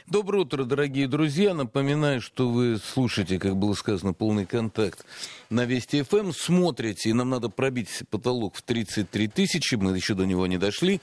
Доброе утро, дорогие друзья. Напоминаю, что вы слушаете, как было сказано, «Полный контакт» на Вести ФМ. Смотрите, и нам надо пробить потолок в 33 тысячи. Мы еще до него не дошли.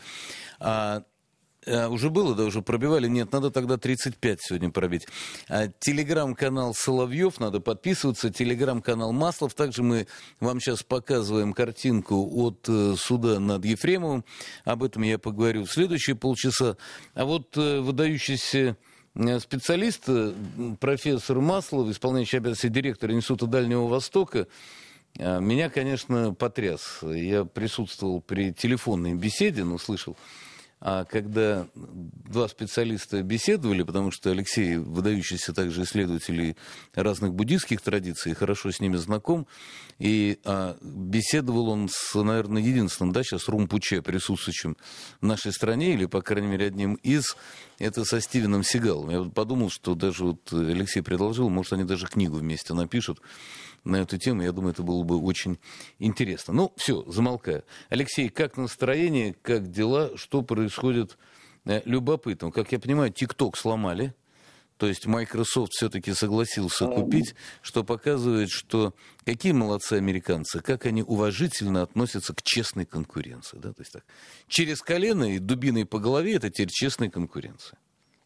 Уже было, да, уже пробивали? Нет, надо тогда 35 сегодня пробить. Телеграм-канал Соловьев, надо подписываться. Телеграм-канал Маслов. Также мы вам сейчас показываем картинку от суда над Ефремовым. Об этом я поговорю в следующие полчаса. А вот выдающийся специалист, профессор Маслов, исполняющий обязанности директора Института Дальнего Востока, меня, конечно, потряс. Я присутствовал при телефонной беседе, но слышал. А когда два специалиста беседовали, потому что Алексей, выдающийся также исследователь разных буддийских традиций, хорошо с ними знаком, и беседовал он с, наверное, единственным, да, сейчас Румпуче, присутствующим в нашей стране, или, по крайней мере, одним из, это со Стивеном Сигалом. Я подумал, что даже вот Алексей предложил, может, они даже книгу вместе напишут на эту тему. Я думаю, это было бы очень интересно. Ну, все, замолкаю. Алексей, как настроение, как дела, что происходит? Любопытно. Как я понимаю, TikTok сломали. То есть Microsoft все-таки согласился купить, что показывает, что какие молодцы американцы, как они уважительно относятся к честной конкуренции. Да? То есть так, через колено и дубиной по голове это теперь честная конкуренция.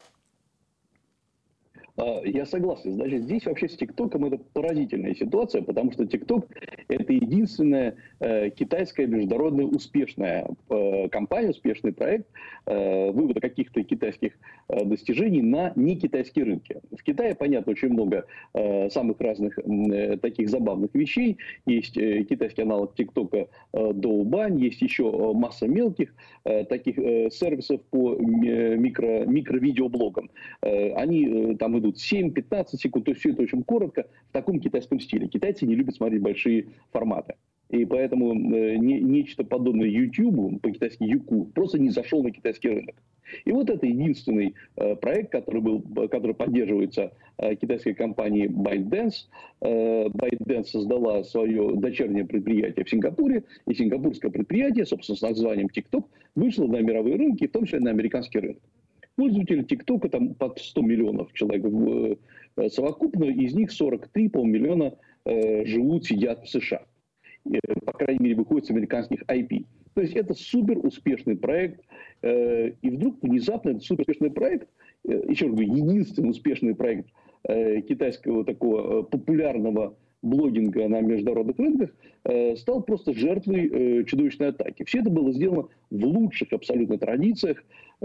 Я согласен. Значит, здесь вообще с ТикТоком это поразительная ситуация, потому что ТикТок это единственная китайская международная успешная компания, успешный проект вывода каких-то китайских достижений на некитайские рынки. В Китае, понятно, очень много самых разных таких забавных вещей. Есть китайский аналог ТикТока Доубань, есть еще масса мелких таких сервисов по микровидеоблогам. Они там идут 7-15 секунд, то есть все это очень коротко, в таком китайском стиле. Китайцы не любят смотреть большие форматы. И поэтому нечто подобное YouTube, по-китайски Юку, просто не зашел на китайский рынок. И вот это единственный проект, который поддерживается китайской компанией ByteDance. ByteDance создала свое дочернее предприятие в Сингапуре, и сингапурское предприятие, собственно, с названием TikTok, вышло на мировые рынки, в том числе на американский рынок. Пользователи ТикТока там под 100 миллионов человек совокупно, из них 43, по-моему, миллиона сидят в США. По крайней мере, выходят с американских IP. То есть это супер успешный проект. И вдруг внезапно этот супер успешный проект, еще раз говорю, единственный успешный проект китайского такого популярного блогинга на международных рынках, стал просто жертвой чудовищной атаки. Все это было сделано в лучших абсолютно традициях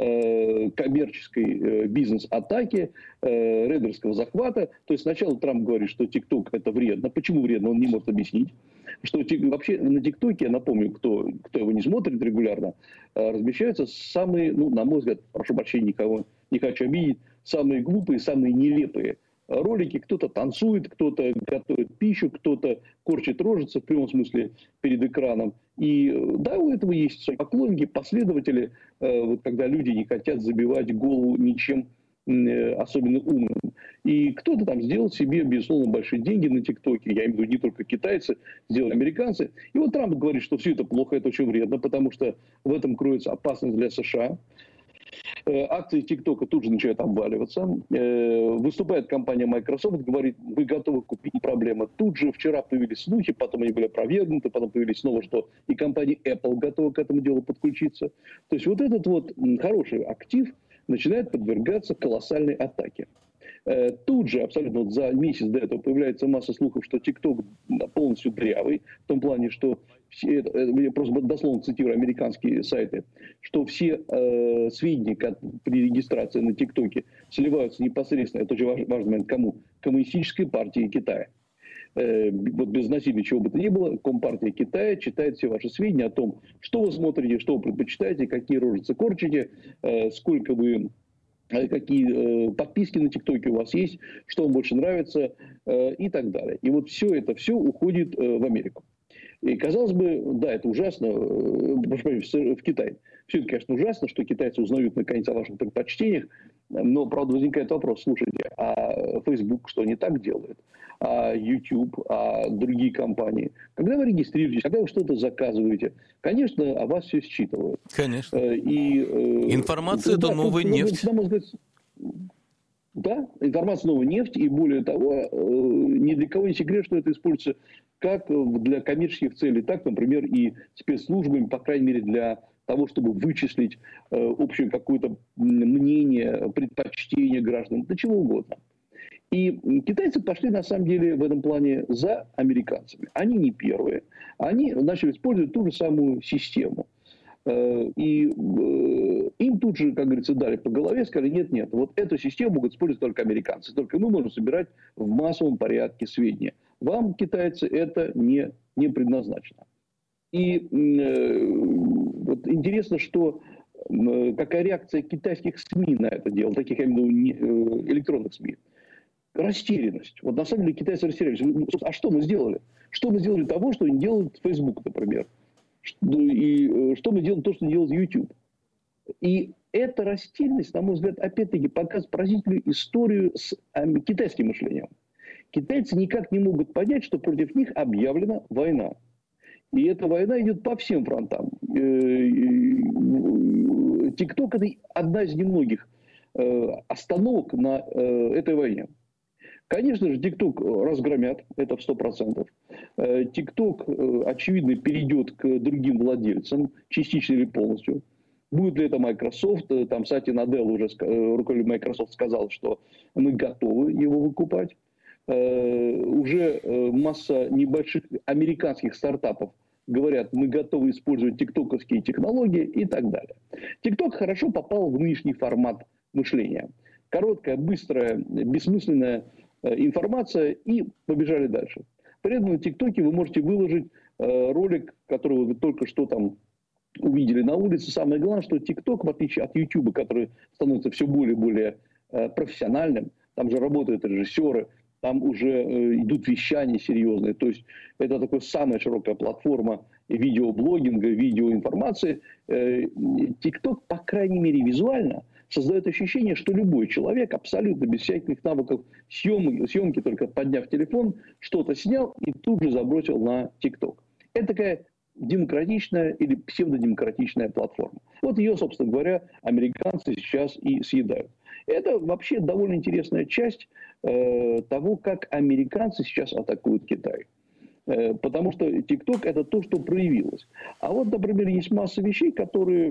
коммерческой бизнес-атаки, рейдерского захвата. То есть сначала Трамп говорит, что ТикТок это вредно. Почему вредно, он не может объяснить. Что вообще на ТикТоке, я напомню, кто его не смотрит регулярно, размещаются самые, на мой взгляд, прошу прощения, никого не хочу обидеть, самые глупые, самые нелепые ролики. Кто-то танцует, кто-то готовит пищу, кто-то корчит рожицы в прямом смысле перед экраном. И да, у этого есть свои поклонники, последователи, вот когда люди не хотят забивать голову ничем особенно умным. И кто-то там сделал себе, безусловно, большие деньги на ТикТоке. Я имею в виду не только китайцы, сделали американцы. И вот Трамп говорит, что все это плохо, это очень вредно, потому что в этом кроется опасность для США. Акции ТикТока тут же начинают обваливаться. Выступает компания Microsoft, говорит, вы готовы купить, не проблема. Тут же вчера появились слухи, потом они были опровергнуты, потом появились снова, что и компания Apple готова к этому делу подключиться. То есть вот этот вот хороший актив начинает подвергаться колоссальной атаке. Тут же, абсолютно вот за месяц до этого, появляется масса слухов, что ТикТок полностью дрявый, в том плане, что, я просто дословно цитирую американские сайты, что все сведения при регистрации на ТикТоке сливаются непосредственно, это очень важный момент, кому? Коммунистической партии Китая. Вот без насилия чего бы то ни было, Компартия Китая читает все ваши сведения о том, что вы смотрите, что вы предпочитаете, какие рожицы корчите, сколько вы... какие подписки на ТикТоке у вас есть, что вам больше нравится и так далее. И вот все уходит в Америку. И казалось бы, да, это ужасно, в Китае. Все это, конечно, ужасно, что китайцы узнают наконец о ваших предпочтениях, но, правда, возникает вопрос, слушайте, а Facebook что не так делает? А YouTube, а другие компании? Когда вы регистрируетесь, когда вы что-то заказываете, конечно, о вас все считывают. Конечно. Информация – это новая нефть. Да, информация новая нефть, и более того, ни для кого не секрет, что это используется как для коммерческих целей, так, например, и спецслужбами, по крайней мере, для того, чтобы вычислить общее какое-то мнение, предпочтение граждан, до чего угодно. И китайцы пошли, на самом деле, в этом плане за американцами. Они не первые. Они начали использовать ту же самую систему. И им тут же, как говорится, дали по голове, сказали, нет, вот эту систему могут использовать только американцы. Только мы можем собирать в массовом порядке сведения. Вам, китайцы, это не предназначено. И вот интересно, что какая реакция китайских СМИ на это дело, таких, я имею в виду, электронных СМИ. Растерянность. Вот на самом деле китайцы растерялись. А что мы сделали? Что мы сделали того, что не делает Facebook, например? И что мы делаем, то, что не делает YouTube? И эта растерянность, на мой взгляд, опять-таки показывает поразительную историю с китайским мышлением. Китайцы никак не могут понять, что против них объявлена война. И эта война идет по всем фронтам. ТикТок – это одна из немногих остановок на этой войне. Конечно же, ТикТок разгромят, это в 100%. ТикТок, очевидно, перейдет к другим владельцам, частично или полностью. Будет ли это Microsoft? Там Сатья Наделла, уже руководитель Microsoft, сказал, что мы готовы его выкупать. Уже масса небольших американских стартапов говорят, мы готовы использовать тиктоковские технологии и так далее. ТикТок хорошо попал в нынешний формат мышления. Короткая, быстрая, бессмысленная информация, и побежали дальше. При этом на ТикТоке вы можете выложить ролик, который вы только что там увидели на улице. Самое главное, что ТикТок, в отличие от Ютуба, который становится все более и более профессиональным, там же работают режиссеры, там уже идут вещания серьезные. То есть это такая самая широкая платформа видеоблогинга, видеоинформации. ТикТок, по крайней мере, визуально создает ощущение, что любой человек, абсолютно без всяких навыков съемки, только подняв телефон, что-то снял и тут же забросил на ТикТок. Это такая демократичная или псевдодемократичная платформа. Вот ее, собственно говоря, американцы сейчас и съедают. Это вообще довольно интересная часть того, как американцы сейчас атакуют Китай. Потому что ТикТок – это то, что проявилось. А вот, например, есть масса вещей, которые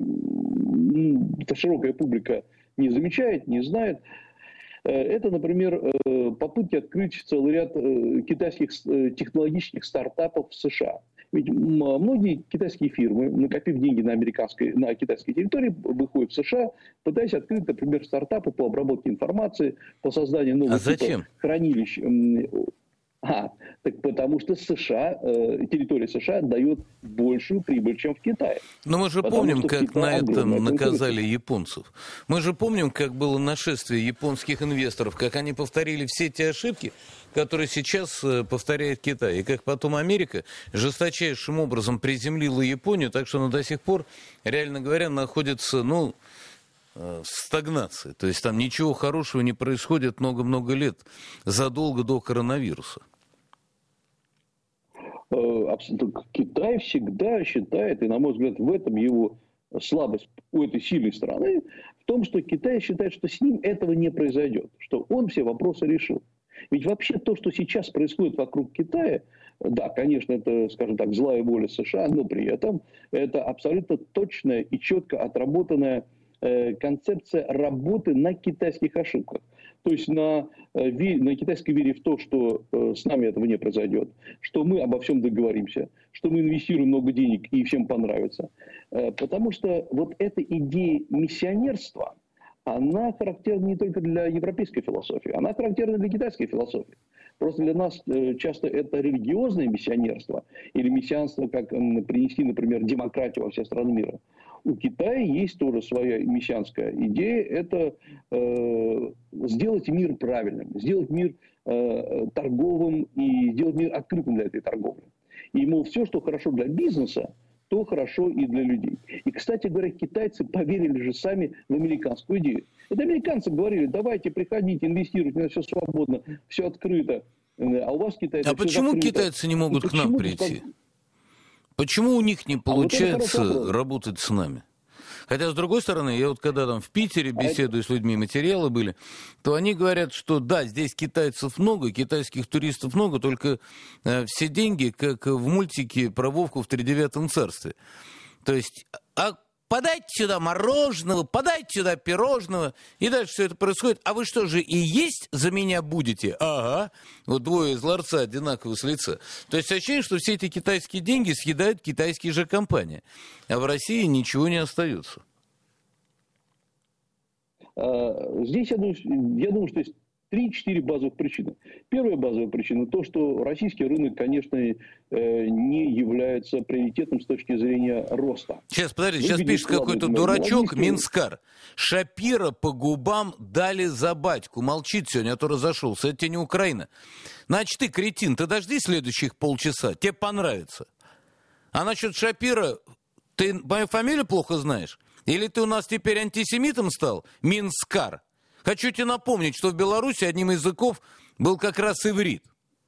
широкая публика не замечает, не знает. Это, например, попытки открыть целый ряд китайских технологических стартапов в США. Ведь многие китайские фирмы, накопив деньги на китайской территории, выходят в США, пытаясь открыть, например, стартапы по обработке информации, по созданию новых хранилищ. Так потому что США, территория США дает большую прибыль, чем в Китае. Но мы же помним, как на этом наказали японцев. Мы же помним, как было нашествие японских инвесторов, как они повторили все те ошибки, которые сейчас повторяет Китай. И как потом Америка жесточайшим образом приземлила Японию, так что она до сих пор, реально говоря, находится, в стагнации. То есть там ничего хорошего не происходит много-много лет, задолго до коронавируса. Китай всегда считает, и, на мой взгляд, в этом его слабость у этой сильной страны, в том, что Китай считает, что с ним этого не произойдет, что он все вопросы решил. Ведь вообще то, что сейчас происходит вокруг Китая, да, конечно, это, скажем так, злая воля США, но при этом это абсолютно точная и четко отработанная концепция работы на китайских ошибках. То есть на китайской вере в то, что с нами этого не произойдет, что мы обо всем договоримся, что мы инвестируем много денег и всем понравится. Потому что вот эта идея миссионерства, она характерна не только для европейской философии, она характерна для китайской философии. Просто для нас часто это религиозное миссионерство или мессианство, как принести, например, демократию во все страны мира. У Китая есть тоже своя мессианская идея, это сделать мир правильным, сделать мир торговым и сделать мир открытым для этой торговли. И, мол, все, что хорошо для бизнеса, то хорошо и для людей. И, кстати говоря, китайцы поверили же сами в американскую идею. Это американцы говорили, давайте, приходите, инвестируйте, у нас все свободно, все открыто. А у вас китайцы... А почему закрыто. Китайцы не могут к нам прийти? Почему у них не получается работать с нами? Хотя, с другой стороны, я вот когда там в Питере беседую с людьми, материалы были, то они говорят, что да, здесь китайцев много, китайских туристов много, только все деньги, как в мультике про Вовку в тридевятом царстве. То есть, подайте сюда мороженого, подайте сюда пирожного, и дальше все это происходит. А вы что же, и есть за меня будете? Ага. Вот двое из ларца одинаково с лица. То есть ощущение, что все эти китайские деньги съедают китайские же компании. А в России ничего не остается. Здесь, я думаю, что есть 3-4 базовых причины. Первая базовая причина то, что российский рынок, конечно, не является приоритетом с точки зрения роста. Сейчас, подожди, сейчас пишет какой-то дурачок, Минскар. Шапира по губам дали за батьку. Молчит сегодня, а то разошелся. Это тебе не Украина. Значит, ты, кретин, ты дожди следующих полчаса, тебе понравится. А насчет Шапира, ты мою фамилию плохо знаешь? Или ты у нас теперь антисемитом стал? Минскар. Хочу тебе напомнить, что в Беларуси одним из языков был как раз иврит.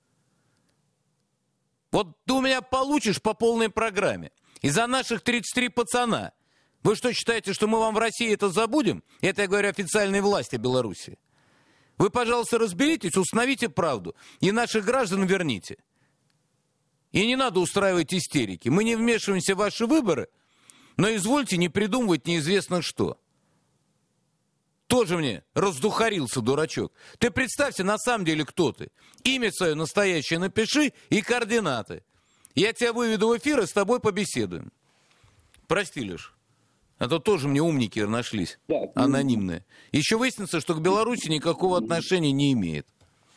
Вот ты у меня получишь по полной программе. И за наших 33 пацана. Вы что, считаете, что мы вам в России это забудем? Это я говорю официальной власти Беларуси. Вы, пожалуйста, разберитесь, установите правду. И наших граждан верните. И не надо устраивать истерики. Мы не вмешиваемся в ваши выборы, но извольте не придумывать неизвестно что. Тоже мне раздухарился, дурачок. Ты представься, на самом деле, кто ты. Имя свое настоящее напиши и координаты. Я тебя выведу в эфир и с тобой побеседуем. Прости, Леш. А то тоже мне умники нашлись, да, анонимные. Еще выяснится, что к Беларуси никакого отношения не имеет.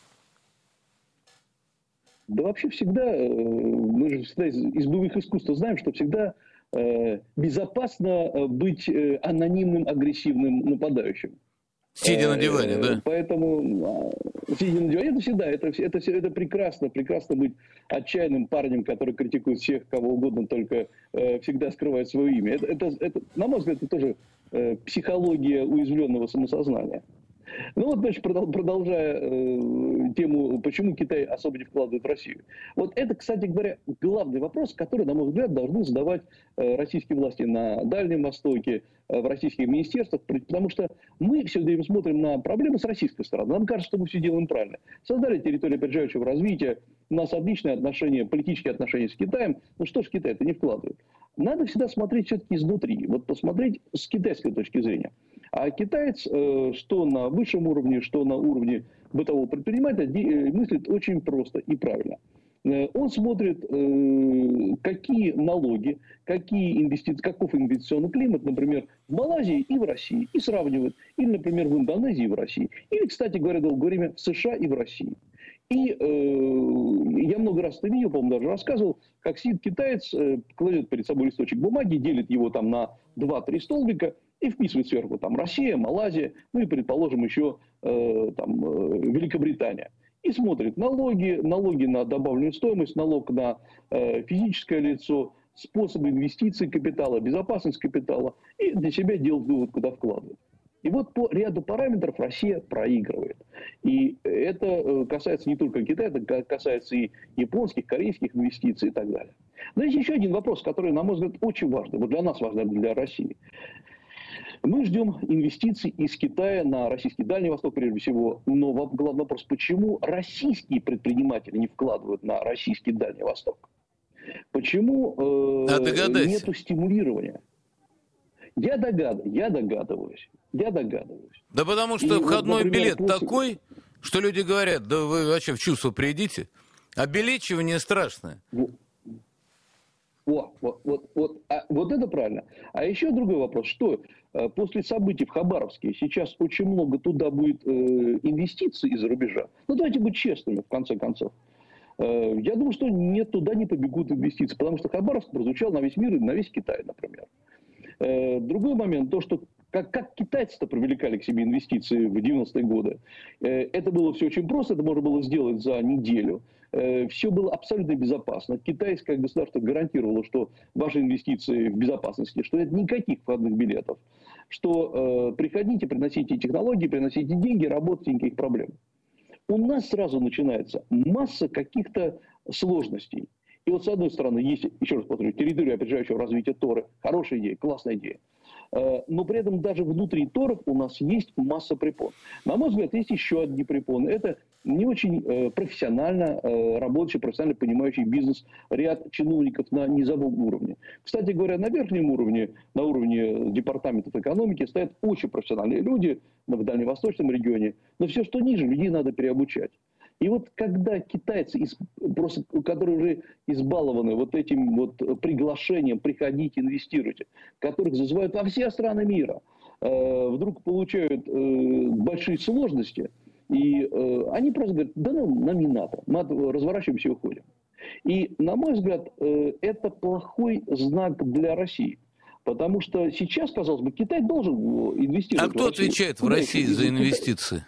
Да вообще всегда, мы же всегда из боевых искусств знаем, что всегда безопасно быть анонимным, агрессивным нападающим. Сидя на диване, да? Поэтому, сидя на диване, это всегда, это прекрасно быть отчаянным парнем, который критикует всех, кого угодно, только всегда скрывает свое имя. Это, на мой взгляд, это тоже психология уязвленного самосознания. Ну вот, значит, продолжая тему, почему Китай особо не вкладывает в Россию. Вот это, кстати говоря, главный вопрос, который, на мой взгляд, должны задавать российские власти на Дальнем Востоке, в российских министерствах, потому что мы все время смотрим на проблемы с российской стороны. Нам кажется, что мы все делаем правильно. Создали территорию опережающего развития, у нас отличные отношения, политические отношения с Китаем. Ну что ж Китай-то не вкладывает? Надо всегда смотреть все-таки изнутри, вот посмотреть с китайской точки зрения. А китаец, что на высшем уровне, что на уровне бытового предпринимателя, мыслит очень просто и правильно. Он смотрит, какие налоги, каков инвестиционный климат, например, в Малайзии и в России, и сравнивает. Или, например, в Индонезии и в России. Или, кстати говоря, долгое время в США и в России. И я много раз это видел, по-моему, даже рассказывал, как сидит китаец, кладет перед собой листочек бумаги, делит его там на 2-3 столбика и вписывает сверху там Россия, Малайзия, ну и, предположим, еще там Великобритания. И смотрит налоги на добавленную стоимость, налог на физическое лицо, способы инвестиций капитала, безопасность капитала, и для себя делает вывод, куда вкладывать. И вот по ряду параметров Россия проигрывает. И это касается не только Китая, это касается и японских, корейских инвестиций и так далее. Но есть еще один вопрос, который, на мой взгляд, очень важный, вот для нас важный, для России. Мы ждем инвестиций из Китая на российский Дальний Восток, прежде всего. Но главный вопрос, почему российские предприниматели не вкладывают на российский Дальний Восток? Почему нету стимулирования? Я догадываюсь. Да потому что и входной вот, например, билет такой, что люди говорят, да вы вообще в чувство придите. Обелечивание страшное. Вот это правильно. А еще другой вопрос, что после событий в Хабаровске сейчас очень много туда будет инвестиций из-за рубежа. Ну давайте быть честными, в конце концов. Я думаю, что туда не побегут инвестиции, потому что Хабаровск прозвучал на весь мир и на весь Китай, например. Другой момент, то, что как китайцы-то привлекали к себе инвестиции в 90-е годы. Это было все очень просто, это можно было сделать за неделю. Все было абсолютно безопасно. Китайское государство гарантировало, что ваши инвестиции в безопасности, что нет никаких входных билетов, что приходите, приносите технологии, приносите деньги, работайте, никаких проблем. У нас сразу начинается масса каких-то сложностей. И вот с одной стороны есть, еще раз повторю, территория опережающего развития Торы. Хорошая идея, классная идея. Но при этом даже внутри торов у нас есть масса препон. На мой взгляд, есть еще одни препоны. Это не очень профессионально работающий, профессионально понимающий бизнес ряд чиновников на низовом уровне. Кстати говоря, на верхнем уровне, на уровне департаментов экономики, стоят очень профессиональные люди в Дальневосточном регионе. Но все, что ниже, людей надо переобучать. И вот когда китайцы, просто, которые уже избалованы вот этим вот приглашением приходите, инвестируйте, которых зазывают во все страны мира, вдруг получают большие сложности, и они просто говорят, да ну, нам не надо, мы разворачиваемся и уходим. И, на мой взгляд, это плохой знак для России. Потому что сейчас, казалось бы, Китай должен инвестировать в Россию. А кто отвечает в России за инвестиции?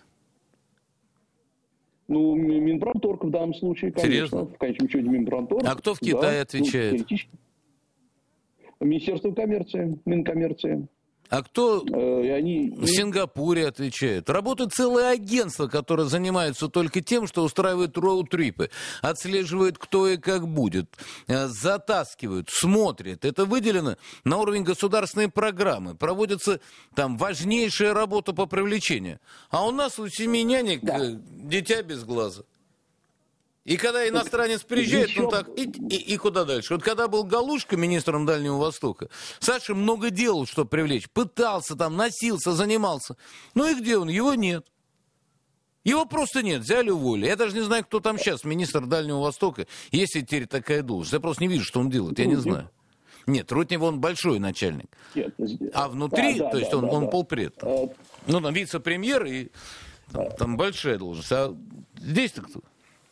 Ну, Минпромторг в данном случае, конечно. Серьезно? В конечном счете Минпромторг. А кто в Китае отвечает? Министерство коммерции, Минкоммерции. А кто в Сингапуре отвечает? Работает целое агентство, которое занимается только тем, что устраивает роуд-трипы, отслеживает, кто и как будет, затаскивают, смотрит. Это выделено на уровень государственной программы. Проводится там важнейшая работа по привлечению. А у нас у 7 нянек дитя без глаза. И когда иностранец приезжает, ну так, и куда дальше? Вот когда был Галушко министром Дальнего Востока, Саша много делал, чтобы привлечь. Пытался там, носился, занимался. Ну и где он? Его нет. Его просто нет, взяли, уволили. Я даже не знаю, кто там сейчас, министр Дальнего Востока, есть теперь такая должность. Я просто не вижу, что он делает, я не знаю. Нет, Ротнев, он большой начальник. Нет, а внутри, то есть он полпред. Ну, там вице-премьер, и там большая должность. А здесь-то кто?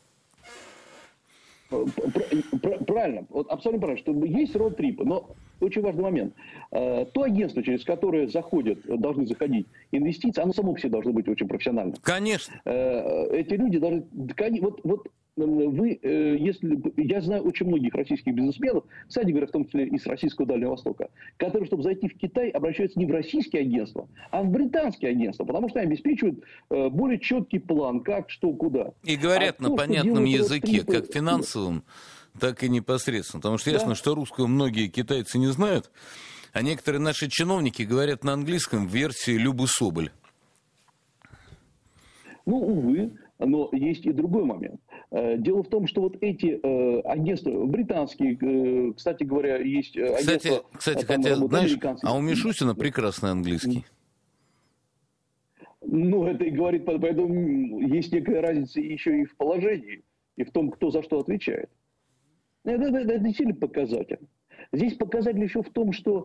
Правильно, вот абсолютно правильно, что есть роуд-трипы, но очень важный момент. То агентство, через которое должны заходить инвестиции, оно само по себе должно быть очень профессиональным. Конечно. Эти люди должны... Я знаю очень многих российских бизнесменов, кстати говоря, в том числе и с российского Дальнего Востока, которые, чтобы зайти в Китай, обращаются не в российские агентства, а в британские агентства, потому что они обеспечивают более четкий план, как, что, куда. И говорят на понятном языке, как финансовом, так и непосредственно. Потому что ясно, что русского многие китайцы не знают, а некоторые наши чиновники говорят на английском в версии Любы Соболь. Ну, увы. Но есть и другой момент. Дело в том, что вот эти агентства, британские, кстати говоря, есть агентства... Кстати, хотя, знаешь, а у Мишустина прекрасный английский. Ну, это и говорит, поэтому есть некая разница еще и в положении, и в том, кто за что отвечает. Это действительно показатель. Здесь показатель еще в том, что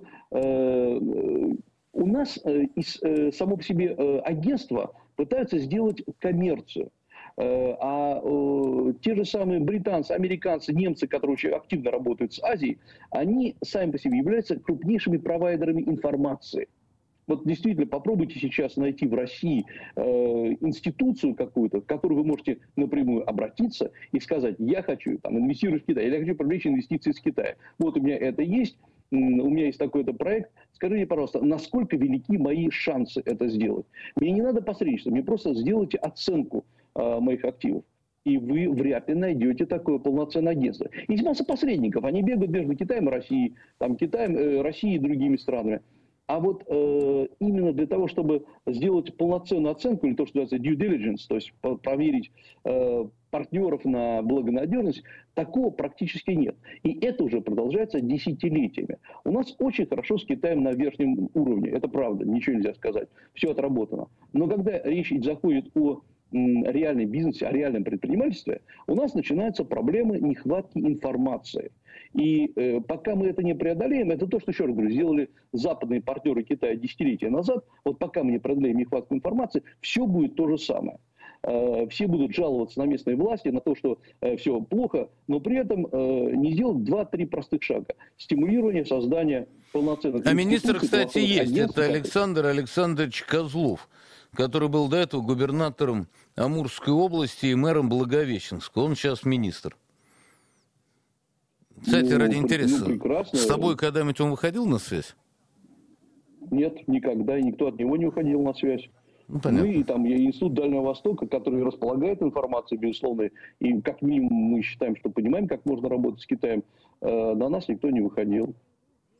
у нас само по себе агентство пытаются сделать коммерцию. А те же самые британцы, американцы, немцы, которые очень активно работают с Азией, они сами по себе являются крупнейшими провайдерами информации. Вот действительно, попробуйте сейчас найти в России институцию какую-то, к которой вы можете напрямую обратиться и сказать, я хочу инвестировать в Китай, или я хочу привлечь инвестиции из Китая. Вот у меня это есть, у меня есть такой-то проект. Скажите, пожалуйста, насколько велики мои шансы это сделать? Мне не надо посредничество, мне просто сделайте оценку моих активов. И вы вряд ли найдете такое полноценное агентство. Есть масса посредников, они бегают между Китаем и Россией, Россией и другими странами. А вот именно для того, чтобы сделать полноценную оценку, или то, что называется due diligence, то есть проверить партнеров на благонадежность, такого практически нет. И это уже продолжается десятилетиями. У нас очень хорошо с Китаем на верхнем уровне, это правда, ничего нельзя сказать, все отработано. Но когда речь заходит о реальном бизнесе, о реальном предпринимательстве, у нас начинаются проблемы нехватки информации. И пока мы это не преодолеем, это то, что, еще раз говорю, сделали западные партнеры Китая десятилетия назад, вот пока мы не преодолеем нехватку информации, все будет то же самое. Все будут жаловаться на местные власти, на то, что все плохо, но при этом не сделать 2-3 простых шага. Стимулирование создания полноценных... А министр, кстати, есть. Это Александр Александрович Козлов, который был до этого губернатором Амурской области и мэром Благовещенска. Он сейчас министр. Кстати, ради интереса, с тобой когда-нибудь он выходил на связь? Нет, никогда, и никто от него не уходил на связь. Ну, и там Институт Дальнего Востока, который располагает информацией, безусловно, и как минимум мы считаем, что понимаем, как можно работать с Китаем, на нас никто не выходил.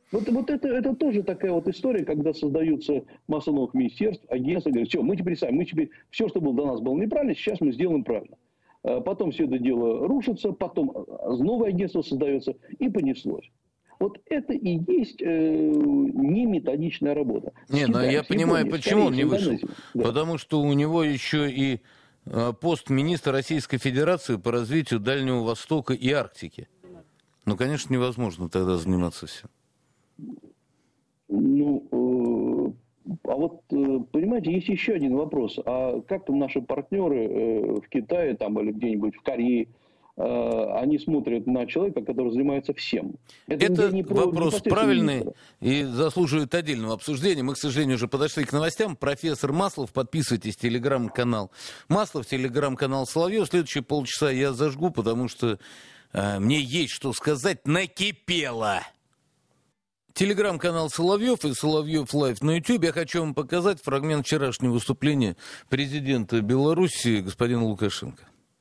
Вот это тоже такая вот история, когда создаются масса новых министерств, агентств, говорят, все, мы теперь все, что было до нас было неправильно, сейчас мы сделаем правильно. Потом все это дело рушится, потом новое агентство создается, и понеслось. Вот это и есть не методичная работа. Не, но я понимаю, почему он не вышел. Да. Потому что у него еще и пост министра Российской Федерации по развитию Дальнего Востока и Арктики. Ну, конечно, невозможно тогда заниматься всем. Ну, а вот, понимаете, есть еще один вопрос. А как там наши партнеры в Китае там, или где-нибудь в Корее, они смотрят на человека, который занимается всем? Это вопрос правильный и заслуживает отдельного обсуждения. Мы, к сожалению, уже подошли к новостям. Профессор Маслов, подписывайтесь, телеграм-канал Маслов, телеграм-канал Соловьев. Следующие полчаса я зажгу, потому что мне есть что сказать. Накипело! Телеграм-канал Соловьев и Соловьев Лайв на YouTube. Я хочу вам показать фрагмент вчерашнего выступления президента Беларуси господина Лукашенко.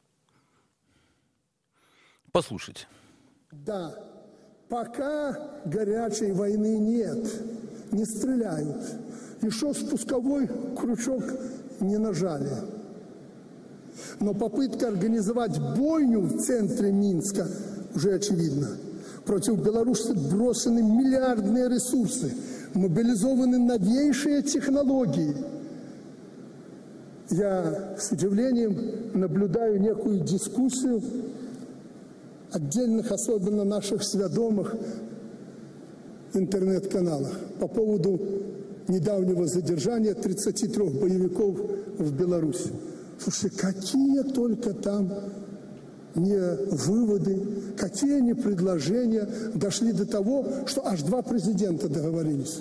Послушайте. Да, пока горячей войны нет, не стреляют. Еще спусковой крючок не нажали. Но попытка организовать бойню в центре Минска уже очевидна. Против Беларуси брошены миллиардные ресурсы, мобилизованы новейшие технологии. Я с удивлением наблюдаю некую дискуссию отдельных, особенно наших сведомых интернет-каналах по поводу недавнего задержания 33 боевиков в Беларуси. Слушайте, какие только там не выводы, какие не предложения дошли до того, что аж 2 президента договорились.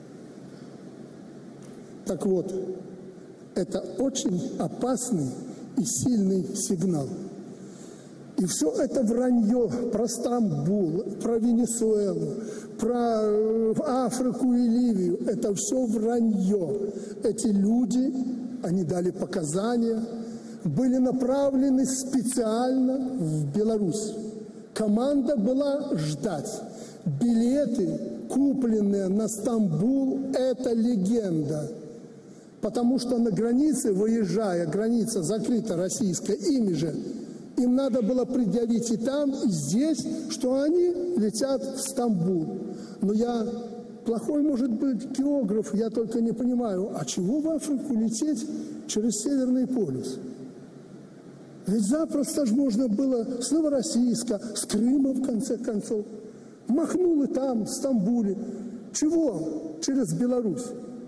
Так вот, это очень опасный и сильный сигнал. И все это вранье про Стамбул, про Венесуэлу, про Африку и Ливию, это все вранье. Эти люди, они дали показания, были направлены специально в Беларусь. Команда была ждать. Билеты, купленные на Стамбул, это легенда. Потому что на границе, выезжая, граница закрыта российская, ими же, им надо было предъявить и там, и здесь, что они летят в Стамбул. Но я плохой, может быть, географ, я только не понимаю, а чего в Африку лететь через Северный полюс? Ведь запросто же можно было с Новороссийска, с Крыма, в конце концов. Махнули там, в Стамбуле. Чего? Через Беларусь.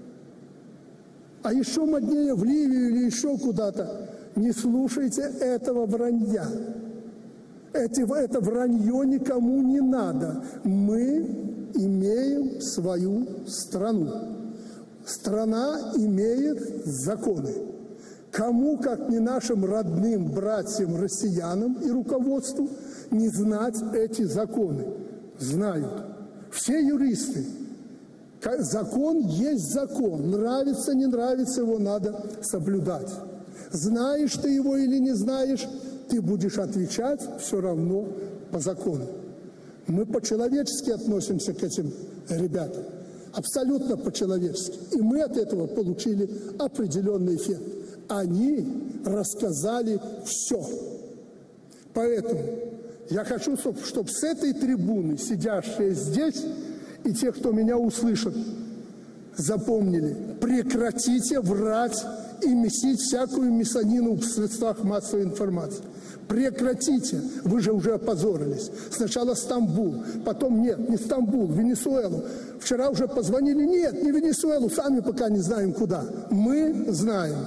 А еще моднее в Ливию или еще куда-то. Не слушайте этого вранья. Это вранье никому не надо. Мы имеем свою страну. Страна имеет законы. Кому, как не нашим родным братьям россиянам и руководству, не знать эти законы? Знают. Все юристы. Закон есть закон. Нравится, не нравится, его надо соблюдать. Знаешь ты его или не знаешь, ты будешь отвечать все равно по закону. Мы по-человечески относимся к этим ребятам. Абсолютно по-человечески. И мы от этого получили определенный эффект. Они рассказали все. Поэтому я хочу, чтобы с этой трибуны, сидящие здесь, и те, кто меня услышат, запомнили. Прекратите врать и месить всякую мясонину в средствах массовой информации. Прекратите. Вы же уже опозорились. Сначала Стамбул, потом нет, не Стамбул, Венесуэлу. Вчера уже позвонили, нет, не Венесуэлу, сами пока не знаем куда. Мы знаем.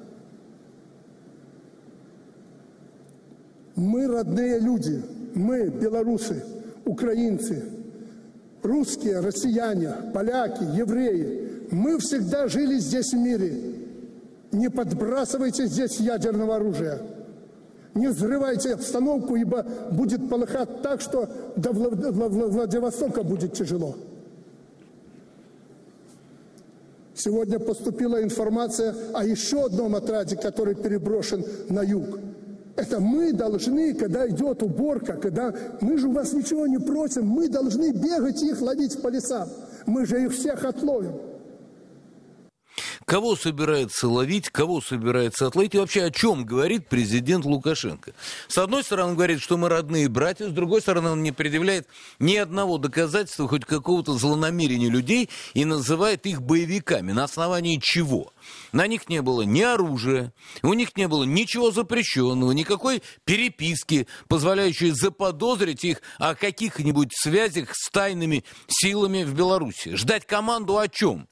Мы родные люди, мы белорусы, украинцы, русские, россияне, поляки, евреи. Мы всегда жили здесь в мире. Не подбрасывайте здесь ядерного оружия. Не взрывайте обстановку, ибо будет полыхать так, что до Владивостока будет тяжело. Сегодня поступила информация о еще одном отряде, который переброшен на юг. Это мы должны, когда идет уборка, когда мы же у вас ничего не просим, мы должны бегать и их ловить по лесам. Мы же их всех отловим. Кого собирается ловить, кого собирается отловить и вообще о чем говорит президент Лукашенко? С одной стороны, он говорит, что мы родные братья, с другой стороны, он не предъявляет ни одного доказательства хоть какого-то злонамерения людей и называет их боевиками. На основании чего? На них не было ни оружия, у них не было ничего запрещенного, никакой переписки, позволяющей заподозрить их о каких-нибудь связях с тайными силами в Беларуси. Ждать команду о чем?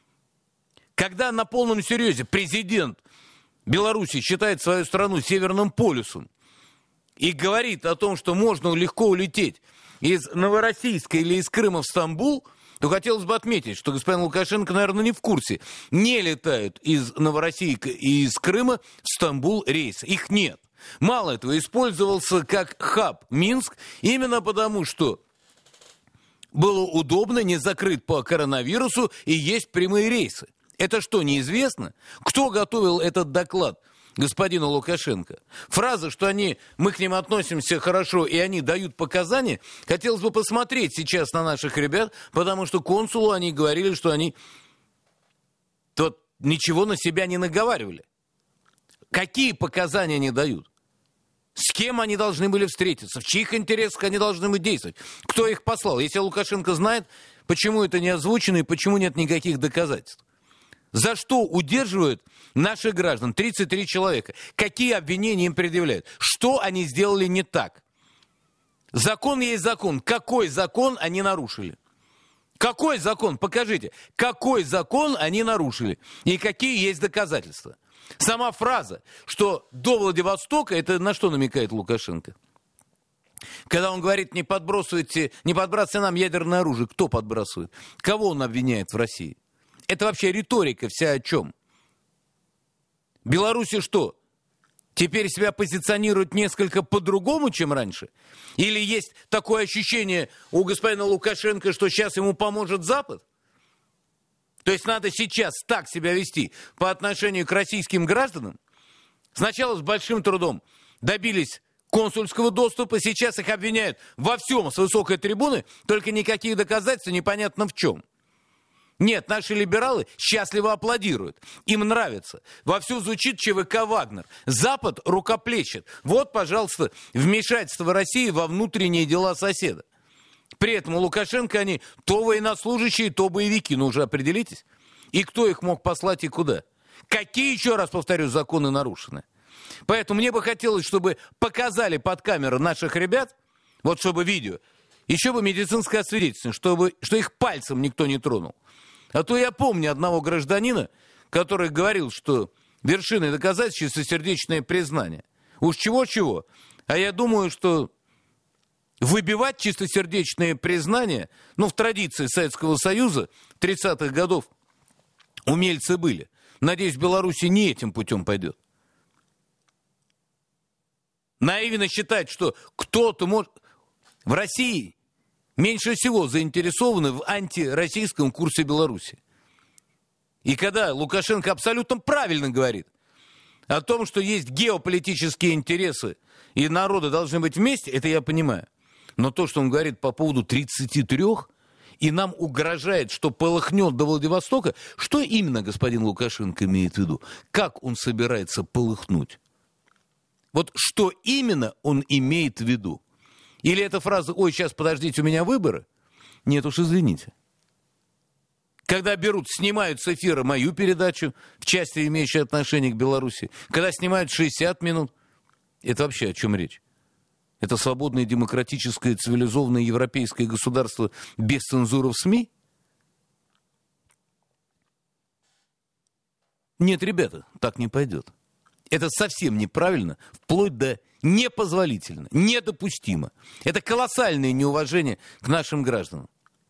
Когда на полном серьезе президент Беларуси считает свою страну Северным полюсом и говорит о том, что можно легко улететь из Новороссийска или из Крыма в Стамбул, то хотелось бы отметить, что господин Лукашенко, наверное, не в курсе. Не летают из Новороссийска и из Крыма в Стамбул рейсы. Их нет. Мало этого, использовался как хаб Минск именно потому, что было удобно, не закрыт по коронавирусу и есть прямые рейсы. Это что, неизвестно? Кто готовил этот доклад господину Лукашенко? Фраза, что мы к ним относимся хорошо и они дают показания, хотелось бы посмотреть сейчас на наших ребят, потому что консулу они говорили, что они тут ничего на себя не наговаривали. Какие показания они дают? С кем они должны были встретиться? В чьих интересах они должны были действовать? Кто их послал? Если Лукашенко знает, почему это не озвучено и почему нет никаких доказательств? За что удерживают наших граждан? 33 человека. Какие обвинения им предъявляют? Что они сделали не так? Закон есть закон. Какой закон они нарушили? Какой закон? Покажите. Какой закон они нарушили? И какие есть доказательства? Сама фраза, что до Владивостока, это на что намекает Лукашенко? Когда он говорит, не подбрасывайте нам ядерное оружие. Кто подбрасывает? Кого он обвиняет в России? Это вообще риторика вся о чем? Беларусь что? Теперь себя позиционирует несколько по-другому, чем раньше? Или есть такое ощущение у господина Лукашенко, что сейчас ему поможет Запад? То есть надо сейчас так себя вести по отношению к российским гражданам? Сначала с большим трудом добились консульского доступа, сейчас их обвиняют во всем с высокой трибуны, только никаких доказательств непонятно в чем. Нет, наши либералы счастливо аплодируют. Им нравится. Вовсю звучит ЧВК «Вагнер». Запад рукоплещет. Вот, пожалуйста, вмешательство России во внутренние дела соседа. При этом у Лукашенко они то военнослужащие, то боевики. Ну уже определитесь. И кто их мог послать и куда? Какие, еще раз повторю, законы нарушены? Поэтому мне бы хотелось, чтобы показали под камеру наших ребят, вот чтобы видео, еще бы медицинское освидетельствование, что их пальцем никто не тронул. А то я помню одного гражданина, который говорил, что вершиной доказательств чистосердечное признание. Уж чего-чего. А я думаю, что выбивать чистосердечное признание, в традиции Советского Союза 30-х годов умельцы были. Надеюсь, в Беларуси не этим путем пойдет. Наивно считать, что кто-то может... В России меньше всего заинтересованы в антироссийском курсе Беларуси. И когда Лукашенко абсолютно правильно говорит о том, что есть геополитические интересы, и народы должны быть вместе, это я понимаю. Но то, что он говорит по поводу 33, и нам угрожает, что полыхнет до Владивостока, что именно господин Лукашенко имеет в виду? Как он собирается полыхнуть? Вот что именно он имеет в виду? Или эта фраза «Ой, сейчас, подождите, у меня выборы»? Нет уж, извините. Когда снимают с эфира мою передачу, в части, имеющей отношение к Беларуси, когда снимают 60 минут, это вообще о чем речь? Это свободное, демократическое, цивилизованное европейское государство без цензуры в СМИ? Нет, ребята, так не пойдет. Это совсем неправильно, вплоть до непозволительно, недопустимо. Это колоссальное неуважение к нашим гражданам.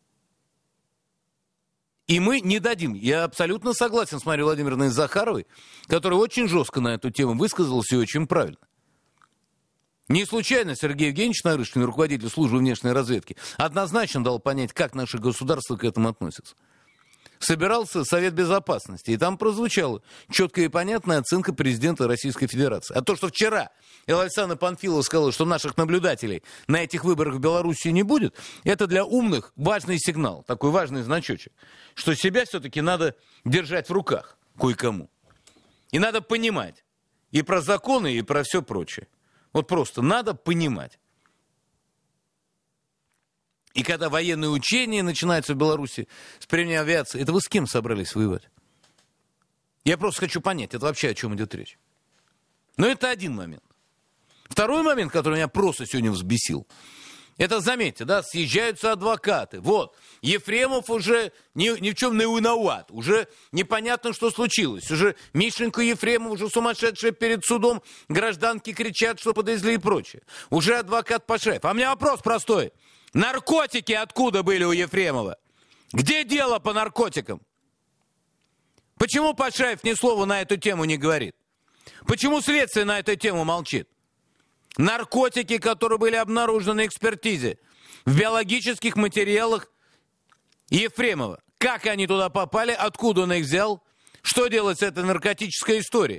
И мы не дадим. Я абсолютно согласен с Марией Владимировной Захаровой, которая очень жестко на эту тему высказалась и очень правильно. Не случайно Сергей Евгеньевич Нарышкин, руководитель службы внешней разведки, однозначно дал понять, как наше государство к этому относится. собирался Совет Безопасности, и там прозвучала четкая и понятная оценка президента Российской Федерации. А то, что вчера Александр Панфилов сказал, что наших наблюдателей на этих выборах в Белоруссии не будет, это для умных важный сигнал, такой важный значочек, что себя все-таки надо держать в руках кое-кому. И надо понимать и про законы, и про все прочее. Вот просто надо понимать. И когда военные учения начинаются в Беларуси с применением авиации, это вы с кем собрались воевать? Я просто хочу понять, это вообще о чем идет речь. Но это один момент. Второй момент, который меня просто сегодня взбесил, это, заметьте, да, съезжаются адвокаты. Вот, Ефремов уже ни в чем не виноват, уже непонятно, что случилось. Уже Мишеньку Ефремов, уже сумасшедшие перед судом, гражданки кричат, что подвезли и прочее. Уже адвокат Пашаев. А у меня вопрос простой. Наркотики откуда были у Ефремова? Где дело по наркотикам? Почему Пашаев ни слова на эту тему не говорит? Почему следствие на эту тему молчит? Наркотики, которые были обнаружены на экспертизе в биологических материалах Ефремова. Как они туда попали? Откуда он их взял? Что делать с этой наркотической историей?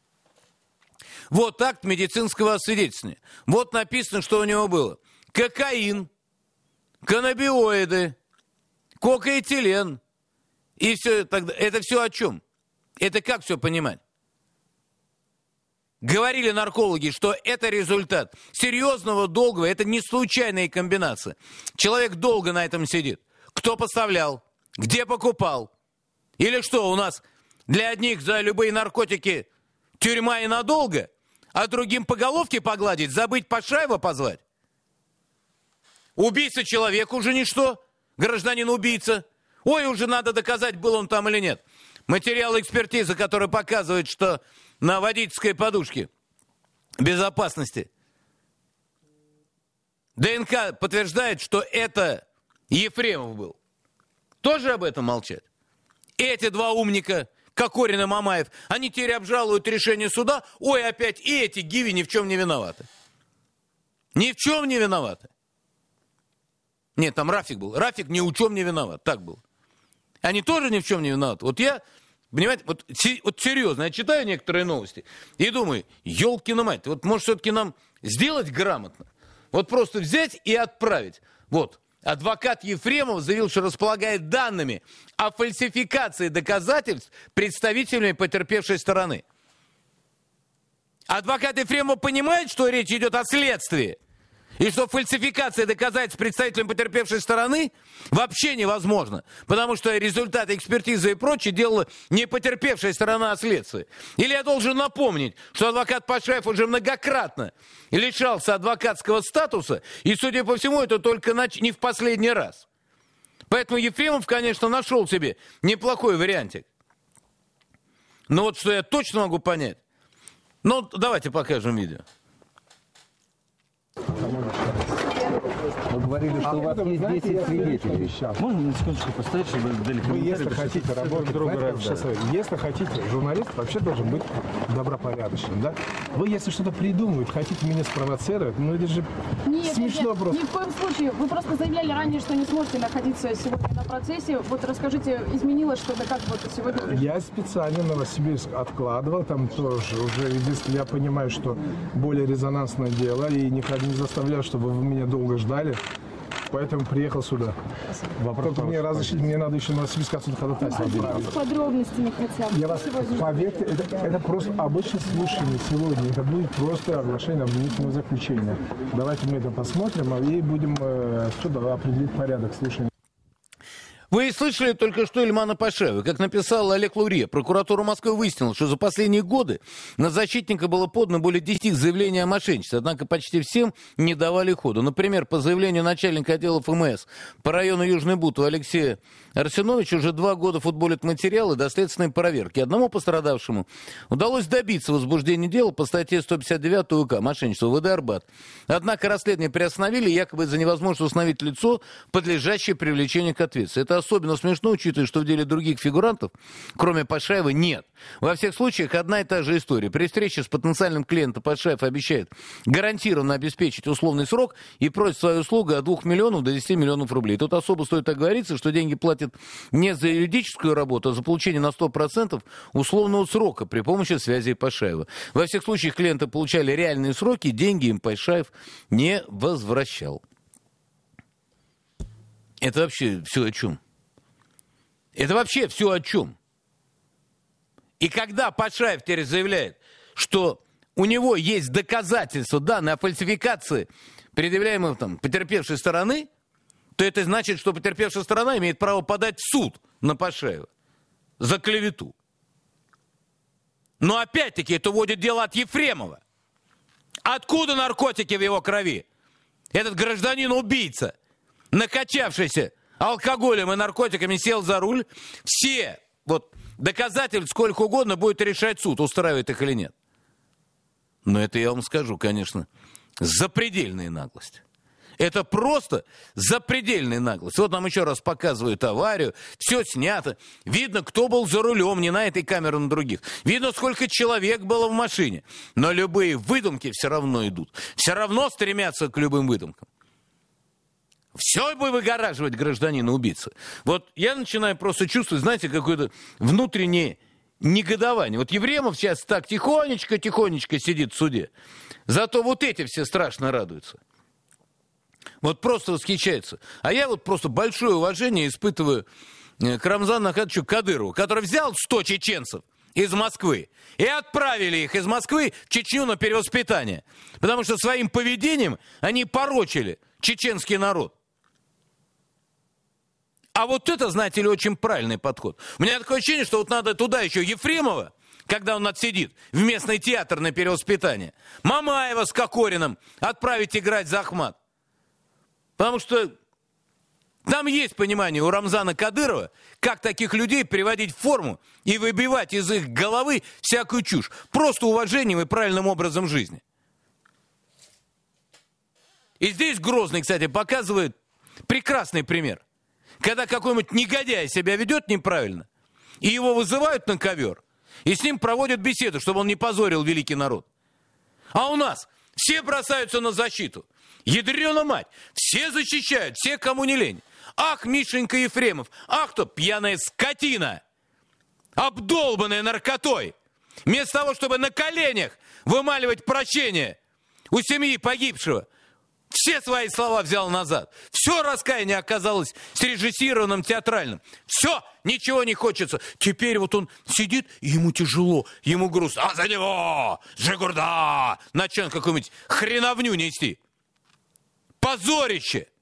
Вот акт медицинского освидетельствования. Вот написано, что у него было. Кокаин, каннабиоиды, кокаэтилен. И все это все о чем? Это как все понимать? Говорили наркологи, что это результат серьезного, долгого, это не случайная комбинация. Человек долго на этом сидит. Кто поставлял? Где покупал? Или что, у нас для одних за любые наркотики тюрьма и надолго, а другим по головке погладить, забыть Пашаева позвать? Убийца человек уже ничто, гражданин-убийца. Ой, уже надо доказать, был он там или нет. Материал экспертизы, который показывает, что на водительской подушке безопасности ДНК подтверждает, что это Ефремов был. Тоже об этом молчать? Эти два умника, Кокорин и Мамаев, они теперь обжалуют решение суда. Ой, опять и эти гиви ни в чем не виноваты. Ни в чем не виноваты. Нет, там Рафик был. Рафик ни в чем не виноват. Так был. Они тоже ни в чем не виноваты. Вот я, понимаете, вот серьезно, я читаю некоторые новости и думаю, елкина мать, вот может все-таки нам сделать грамотно? Вот просто взять и отправить. Вот, адвокат Ефремов заявил, что располагает данными о фальсификации доказательств представителями потерпевшей стороны. Адвокат Ефремов понимает, что речь идет о следствии? И что фальсификация доказательств представителям потерпевшей стороны вообще невозможно. Потому что результаты экспертизы и прочее делала не потерпевшая сторона, а следствие. Или я должен напомнить, что адвокат Пашаев уже многократно лишался адвокатского статуса. И, судя по всему, это только не в последний раз. Поэтому Ефремов, конечно, нашел себе неплохой вариантик. Но вот что я точно могу понять. Ну, давайте покажем видео. Вы говорили, что у вас есть 10 свидетелей. Можно на секундочку поставить, чтобы дали комментарий? Вы, если хотите работать, если хотите, журналист вообще должен быть добропорядочным, да? Вы, если что-то придумываете, хотите меня спровоцировать, ну это же смешно просто. Ни в коем случае. Вы просто заявляли ранее, что не сможете находиться сегодня на процессе. Вот расскажите, изменилось что-то, как вот сегодня? Я специально Новосибирск откладывал, там тоже уже, если я понимаю, что более резонансное дело, и никогда не заставлял, чтобы вы меня долго ждали. Поэтому приехал сюда. Вопрос мне разрешить, мне надо еще Новосибирск отсюда ходатайство отправить. С подробностями хотя бы. Я вас, поверьте, это просто обычное слушание сегодня. Это будет просто оглашение обвинительного заключения. Давайте мы это посмотрим, и будем сюда определить порядок слушания. Вы слышали только что Ильмана Пашаева. Как написал Олег Лурье, прокуратура Москвы выяснила, что за последние годы на защитника было подано более 10 заявлений о мошенничестве, однако почти всем не давали ходу. Например, по заявлению начальника отдела ФМС по району Южный Бутово Алексея Арсеновича уже 2 года футболит материалы доследственной проверки. Одному пострадавшему удалось добиться возбуждения дела по статье 159 УК «Мошенничество» ВД Арбат. Однако расследование приостановили якобы из-за невозможности установить лицо, подлежащее привлечению к ответственности. Это особенно смешно, учитывая, что в деле других фигурантов, кроме Пашаева, нет. Во всех случаях одна и та же история. При встрече с потенциальным клиентом Пашаев обещает гарантированно обеспечить условный срок и просит свою услугу от 2 миллионов до 10 миллионов рублей. Тут особо стоит оговориться, что деньги платят не за юридическую работу, а за получение на 100% условного срока при помощи связи Пашаева. Во всех случаях клиенты получали реальные сроки, деньги им Пашаев не возвращал. Это вообще все о чем? Это вообще все о чем? И когда Пашаев теперь заявляет, что у него есть доказательства данные о фальсификации, предъявляемой там потерпевшей стороны, то это значит, что потерпевшая сторона имеет право подать в суд на Пашаева за клевету. Но опять-таки это вводит дело от Ефремова. Откуда наркотики в его крови? Этот гражданин-убийца, накачавшийся алкоголем и наркотиками, сел за руль. Все доказательств сколько угодно будет решать суд, устраивает их или нет. Но это, я вам скажу, конечно, запредельная наглость. Это просто запредельная наглость. Вот нам еще раз показывают аварию, все снято. Видно, кто был за рулем, не на этой камере, на других. Видно, сколько человек было в машине. Но любые выдумки все равно идут. Все равно стремятся к любым выдумкам. Все бы выгораживать гражданина-убийцы. Вот я начинаю просто чувствовать, знаете, какое-то внутреннее негодование. Вот Ефремов сейчас так тихонечко сидит в суде. Зато вот эти все страшно радуются. Вот просто восхищаются. А я вот просто большое уважение испытываю к Рамзану Ахматовичу Кадырову, который взял 100 чеченцев из Москвы и отправили их из Москвы в Чечню на перевоспитание. Потому что своим поведением они порочили чеченский народ. А вот это, знаете ли, очень правильный подход. У меня такое ощущение, что вот надо туда еще Ефремова, когда он отсидит в местный театр на перевоспитание, Мамаева с Кокориным отправить играть за Ахмат. Потому что там есть понимание у Рамзана Кадырова, как таких людей приводить в форму и выбивать из их головы всякую чушь. Просто уважением и правильным образом жизни. И здесь Грозный, кстати, показывает прекрасный пример. Когда какой-нибудь негодяй себя ведет неправильно, и его вызывают на ковер, и с ним проводят беседу, чтобы он не позорил великий народ. А у нас все бросаются на защиту. Ядрена мать, все защищают, все, кому не лень. Ах, Мишенька Ефремов, ах, то пьяная скотина, обдолбанная наркотой. Вместо того, чтобы на коленях вымаливать прощение у семьи погибшего, все свои слова взял назад. Все раскаяние оказалось срежиссированным, театральным. Все, ничего не хочется. Теперь вот он сидит, и ему тяжело, ему грустно. А за него, Жигурда, начал какую-нибудь хреновню нести. Позорище!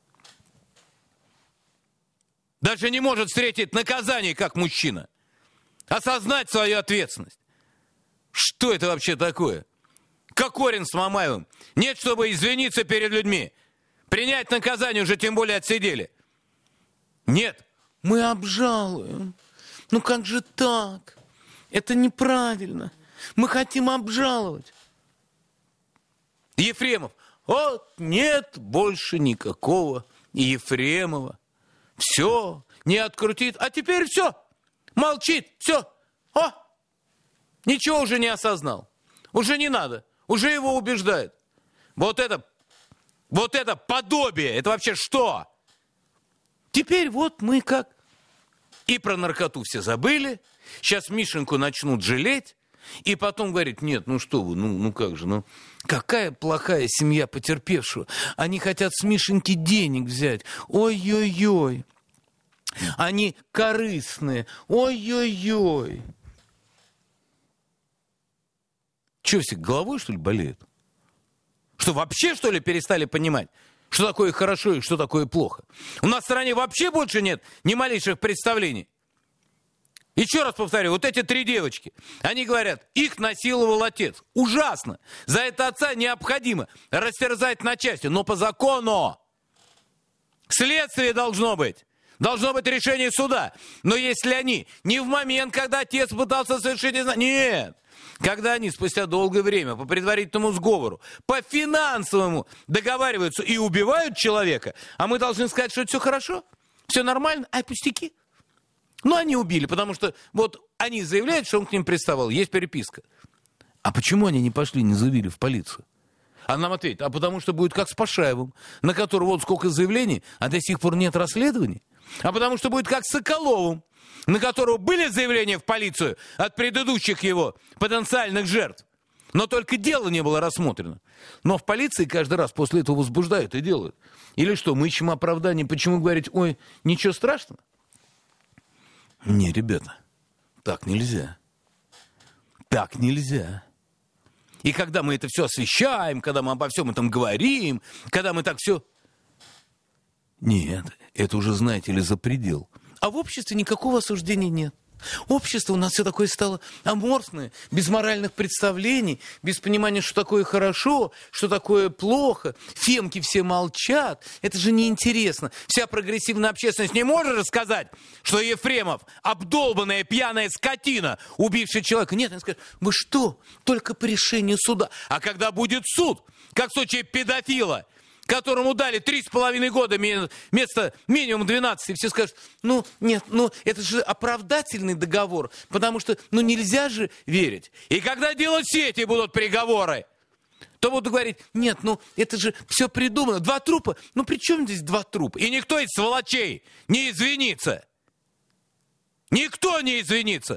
Даже не может встретить наказание как мужчина. Осознать свою ответственность. Что это вообще такое? Кокорин с Мамаевым. Нет, чтобы извиниться перед людьми. Принять наказание уже тем более отсидели. Нет, мы обжалуем. Ну как же так? Это неправильно. Мы хотим обжаловать. Ефремов. Вот нет больше никакого Ефремова. Все, не открутит. А теперь все. Молчит. Все. О! Ничего уже не осознал. Уже не надо. Уже его убеждают. Вот это подобие. Это вообще что? Теперь вот мы как. И про наркоту все забыли. Сейчас Мишеньку начнут жалеть. И потом говорит, нет, ну что вы, ну как же, ну какая плохая семья потерпевшего. Они хотят с Мишеньки денег взять. Ой-ой-ой. Они корыстные. Ой-ой-ой. Че, все головой, что ли, болеют? Что, вообще, что ли, перестали понимать, что такое хорошо и что такое плохо? У нас в стране вообще больше нет ни малейших представлений. Еще раз повторю, вот эти 3 девочки, они говорят, их насиловал отец. Ужасно. За это отца необходимо растерзать на части, но по закону. Следствие должно быть. Должно быть решение суда. Но если они не в момент, когда отец пытался совершить... Нет. Когда они спустя долгое время по предварительному сговору, по финансовому договариваются и убивают человека, а мы должны сказать, что это все хорошо? Все нормально, пустяки. Ну, они убили, потому что вот они заявляют, что он к ним приставал, есть переписка. А почему они не пошли, не заявили в полицию? А нам ответит, потому что будет как с Пашаевым, на которого вот сколько заявлений, а до сих пор нет расследований. А потому что будет как с Соколовым, на которого были заявления в полицию от предыдущих его потенциальных жертв, но только дело не было рассмотрено. Но в полиции каждый раз после этого возбуждают и делают. Или что, мы ищем оправдание, почему говорить, ой, ничего страшного? Не, ребята, так нельзя. Так нельзя. И когда мы это все освещаем, когда мы обо всем этом говорим, когда мы так все... Нет, это уже, знаете ли, за предел. А в обществе никакого осуждения нет. Общество у нас все такое стало аморфное, без моральных представлений, без понимания, что такое хорошо, что такое плохо. Фемки все молчат. Это же неинтересно. Вся прогрессивная общественность не может рассказать, что Ефремов обдолбанная пьяная скотина, убившая человека. Нет, они скажут, вы что, только по решению суда. А когда будет суд, как в случае педофила, которому дали 3,5 года вместо минимум 12, и все скажут, это же оправдательный договор, потому что, нельзя же верить. И когда делать сети будут приговоры, то будут говорить, нет, это же все придумано. 2 трупа, при чем здесь 2 трупа? И никто из сволочей не извинится. Никто не извинится.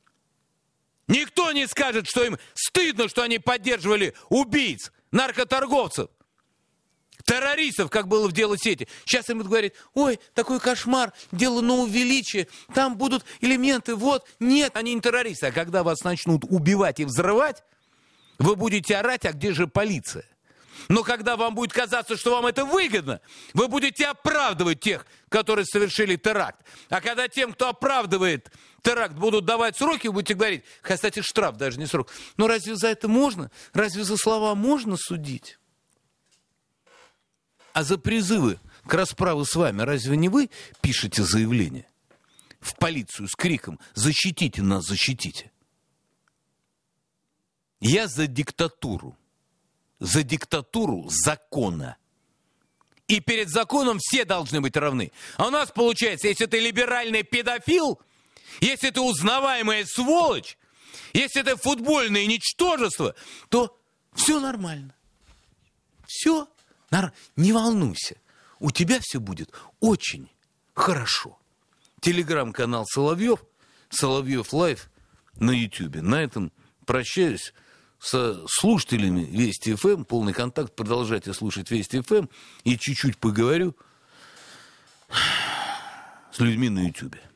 Никто не скажет, что им стыдно, что они поддерживали убийц, наркоторговцев, террористов, как было в дело сети. Сейчас им будут говорить, ой, такой кошмар, дело на увеличие, там будут элементы, вот. Нет, они не террористы. А когда вас начнут убивать и взрывать, вы будете орать, а где же полиция? Но когда вам будет казаться, что вам это выгодно, вы будете оправдывать тех, которые совершили теракт. А когда тем, кто оправдывает теракт, будут давать сроки, вы будете говорить, кстати, штраф даже не срок. Но разве за это можно? Разве за слова можно судить? А за призывы к расправе с вами разве не вы пишете заявление в полицию с криком «Защитите нас, защитите»? Я за диктатуру закона. И перед законом все должны быть равны. А у нас получается, если ты либеральный педофил, если ты узнаваемая сволочь, если ты футбольное ничтожество, то все нормально. Все. Не волнуйся, у тебя все будет очень хорошо. Телеграм-канал Соловьев, Соловьев Лайв на Ютьюбе. На этом прощаюсь со слушателями Вести ФМ. Полный контакт, продолжайте слушать Вести ФМ. И чуть-чуть поговорю с людьми на Ютьюбе.